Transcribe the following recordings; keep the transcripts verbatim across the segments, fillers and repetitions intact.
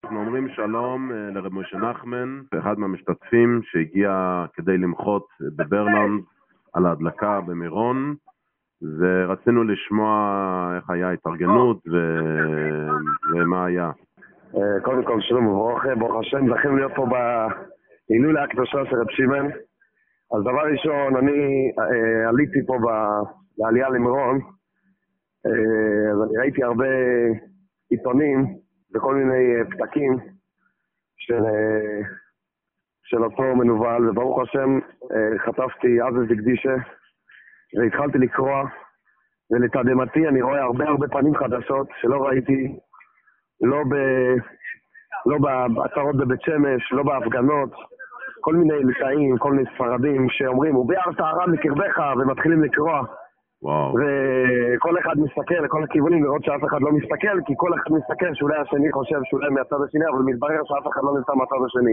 אנחנו אומרים שלום לרב משה נחמן, אחד מהמשתתפים שהגיע כדי למחות בברלנד על ההדלקה במירון, ורצינו לשמוע איך היה התארגנות ו... ומה היה. קודם כל שלום וברוך, ברוך השם, זכינו להיות פה בהילולה הקדושה של רב שמעון. אז דבר ראשון, אני אה, עליתי פה בעלייה למירון, אה, אז אני ראיתי הרבה עיתונים וכל מיני פתקים של, אה, של אותו מנוול, וברוך השם אה, חטפתי אז בקדישה והתחלתי לקרוא, ולתדהמתי אני רואה הרבה הרבה פנים חדשות שלא ראיתי, לא, ב, לא בהצהרות בבית שמש, לא בהפגנות, כל מיני ליטאים, כל מיני ספרדים שאומרים, וביער טהרה מקרבך, ומתחילים לקרוא. וואו. וכל אחד מסתכל לכל הכיוונים, לראות שאף אחד לא מסתכל, כי כל אחד מסתכל שאולי השני חושב שאולי מהצד השני, אבל מתברר שאף אחד לא נמצא מהצד השני.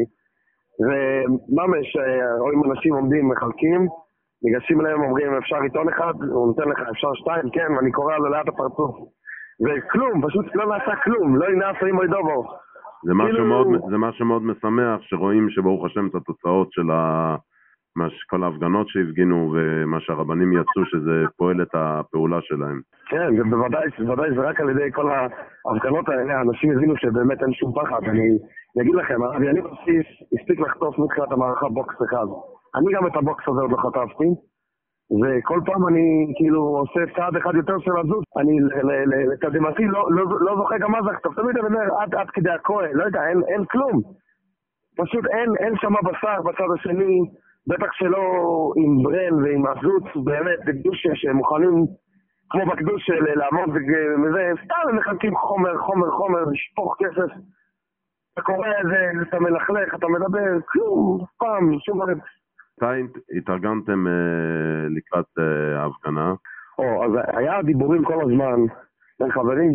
וממש, רואים אנשים עומדים, מחלקים, ניגשים אליהם, אומרים, אפשר עיתון אחד, הוא נותן לך, אפשר שתיים, כן, ואני קורא לו לאט הפרצוף. וכלום, פשוט לא נעשה כלום, לא הנה עשרים אוי דובו. זה משהו מאוד, זה משהו מאוד משמח שרואים שברוך השם את התוצאות של ה... כל ההפגנות שהפגינו ומה שהרבנים יצאו שזה פועל את הפעולה שלהם. כן, בוודאי, בוודאי זה רק על ידי כל ההפגנות האלה, האנשים הבינו שבאמת אין שום פחד. אני אגיד לכם, אני בסיס הספיק לחטוף מתחילת המערכה בוקס אחד. אני גם את הבוקס הזה עוד לא חטפתי, וכל פעם אני כאילו עושה צעד אחד יותר של לזוז, אני לתדהמתי לא, לא, לא זוכה גם מה זה לחטוף, תמיד אני אומר עד, עד כדי הכהן, לא יודע, אין, אין כלום. פשוט אין, אין שמה בשר בצד השני, בטח שלא עם ברן ועם עזות, באמת, בקדוש שמוכנים, כמו בקדוש של לעמוד וזה, סתם הם מחלקים חומר, חומר, חומר, לשפוך כסף. אתה קורא איזה, אתה מלכלך, אתה מדבר, כלום, פעם, שום דבר. מתי התארגנתם אה, לקראת אה, ההפגנה? או, אז היה דיבורים כל הזמן בין חברים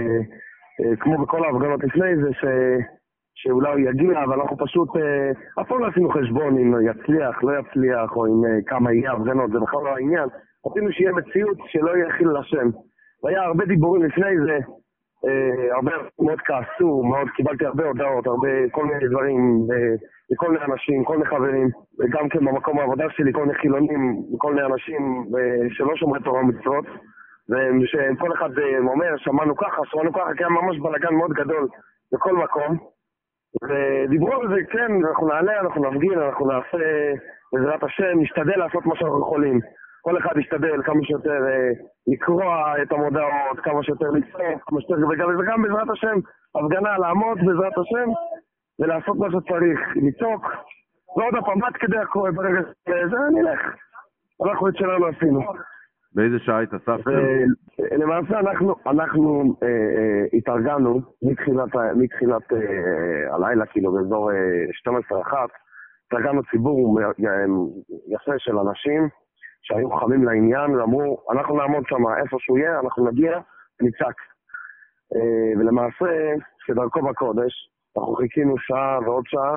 שכמו בכל ההפגנות לפני זה ש... שאולי הוא יגיע, אבל אנחנו פשוט אה, אף פעם לא עשינו חשבון אם יצליח, לא יצליח, או אם אה, כמה יהיה הפגנות, זה בכלל לא העניין. רצינו שיהיה מציאות שלא יהיה חיל לשם. והיה הרבה דיבורים לפני זה, אה, הרבה מאוד כעסו, מאוד קיבלתי הרבה הודעות, הרבה כל מיני דברים, וכל מיני אנשים, כל מיני חברים, וגם כן במקום העבודה שלי, כל מיני חילונים, כל מיני אנשים אה, שלא שומרי תורה ומצוות, ושכל אחד אה, אומר, שמענו ככה, שמענו ככה, כי היה ממש בלגן מאוד גדול בכל מקום. ודיברו על זה, כן, אנחנו נעלה, אנחנו נפגין, אנחנו נעשה בעזרת השם, נשתדל לעשות מה שאנחנו יכולים. כל אחד ישתדל כמה שיותר אה, לקרוא את המודעות, כמה שיותר לצעוק, כמה שיותר, וגם, וגם בעזרת השם, הפגנה, לעמוד בעזרת השם, ולעשות מה שצריך, לצעוק, ועוד הפעם, עד כדי הכוי, ברגע שזה, נלך. אנחנו את שלנו עשינו. באיזה שעה התאספתם? למעשה אנחנו, אנחנו אה, אה, התארגנו מתחילת, מתחילת אה, הלילה, כאילו באזור אה, שתים עשרה אחת, התארגנו ציבור יפה של אנשים שהיו חמים לעניין ואמרו, אנחנו נעמוד שם איפה שהוא יהיה, אנחנו נגיע, נצעק. אה, ולמעשה, שדרכו בקודש, אנחנו חיכינו שעה ועוד שעה,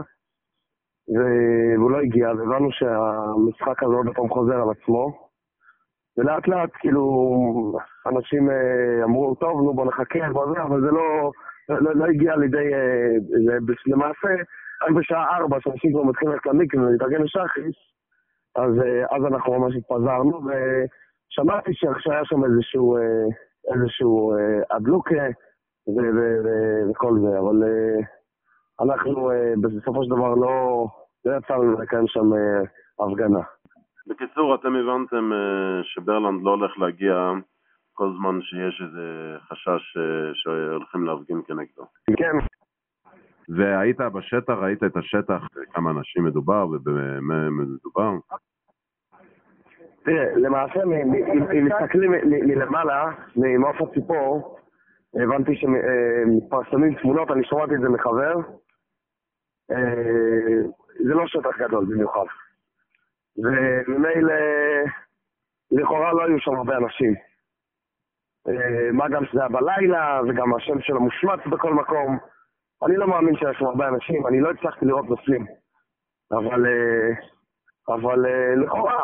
והוא לא הגיע, והבנו שהמשחק הזה עוד פעם חוזר על עצמו. ולאט לאט, כאילו, אנשים אה, אמרו, טוב, נו בוא נחכה, בוא זה, אבל זה לא, לא, לא הגיע לידי, אה, זה, למעשה, רק בשעה ארבע, שאנשים כבר מתחילים ללכת למקווה ולהתארגן לשחריס, אז, אה, אז אנחנו ממש התפזרנו, ושמעתי שהיה שם איזשהו, אה, איזשהו אה, אדלוקה ו- ו- ו- וכל זה, אבל אה, אנחנו אה, בסופו של דבר לא, לא יצאנו לקיים שם אה, הפגנה. בקיצור, אתם הבנתם שברלנד לא הולך להגיע כל זמן שיש איזה חשש שהולכים להפגין כנגדו. כן. והיית בשטח, ראית את השטח, כמה אנשים מדובר ובמה מדובר? תראה, למעשה, אם מסתכלים מלמעלה, ממעוף הציפור, הבנתי שמתפרסמים תמונות, אני שמעתי את זה מחבר. זה לא שטח גדול במיוחד. וממילא לכאורה לא היו שם הרבה אנשים. מה גם שזה היה בלילה, וגם השם של המושמץ בכל מקום. אני לא מאמין שיש שם הרבה אנשים, אני לא הצלחתי לראות נופלים. אבל, אבל לכאורה,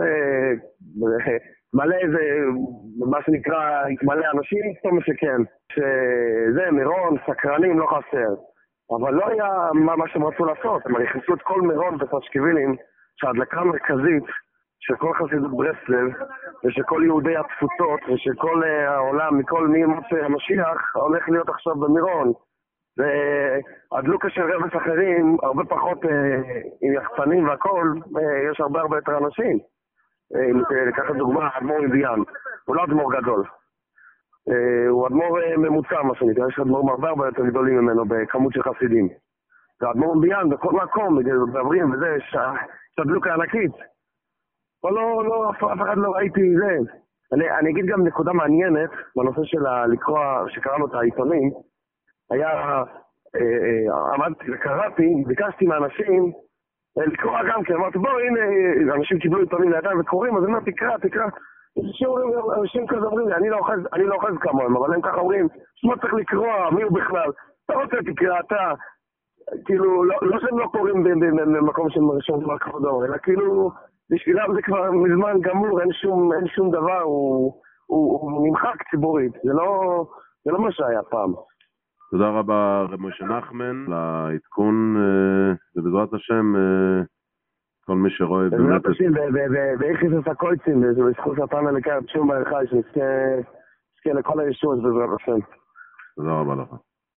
מלא איזה, מה שנקרא, מלא אנשים, זאת אומרת שכן. שזה מירון, סקרנים, לא חסר. אבל לא היה מה, מה שהם רצו לעשות. הם נכנסו את כל מירון בפשקווילים, שההדלקה המרכזית של כל חסידות ברסלב, ושל כל יהודי התפוצות, ושל כל uh, העולם, מכל מימות המשיח, הולך להיות עכשיו במירון. והדלוקה של רבס אחרים, הרבה פחות uh, עם יחצנים והכל, uh, יש הרבה הרבה יותר אנשים. אם uh, לקחת דוגמה, אדמו"ר מביאן, הוא לא אדמו"ר גדול. Uh, הוא אדמו"ר uh, ממוצע, מה שנקרא, יש אדמו"רים הרבה הרבה יותר גדולים ממנו בכמות של חסידים. ואדמו"ר מביאן, בכל מקום, מדברים וזה, יש הדלוקה ענקית. אבל לא, לא, אף אחד לא ראיתי זה. אני, אני אגיד גם נקודה מעניינת בנושא של לקרוא, שקראנו את העיתונים. היה, אה, אה, עמדתי וקראתי, ביקשתי מאנשים אה, לקרוא גם, כי אמרתי, בוא, הנה, אנשים קיבלו עיתונים לידיים וקוראים, אז אני אומר, תקרא, תקרא. אנשים כזה אומרים לי, אני לא אוחז, אני לא אוחז כמוהם, אבל הם ככה אומרים, שמה צריך לקרוא, מי הוא בכלל? אתה רוצה תקרא, אתה, כאילו, לא, לא שהם לא קוראים במקום של מרשום דבר כבודו, אלא כאילו, בשבילם זה כבר מזמן גמור, אין שום, אין שום דבר, הוא, הוא, הוא נמחק ציבורית, זה לא, זה לא מה שהיה פעם. תודה רבה רב משה נחמן לעדכון, ובעזרת השם, כל מי שרואה באמת... בעזרת השם, באיכיס הסקויצים, בזכות סרטן הלקר, תשום מהחי, שנזכה לכל הישועות בעזרת השם. תודה רבה לך.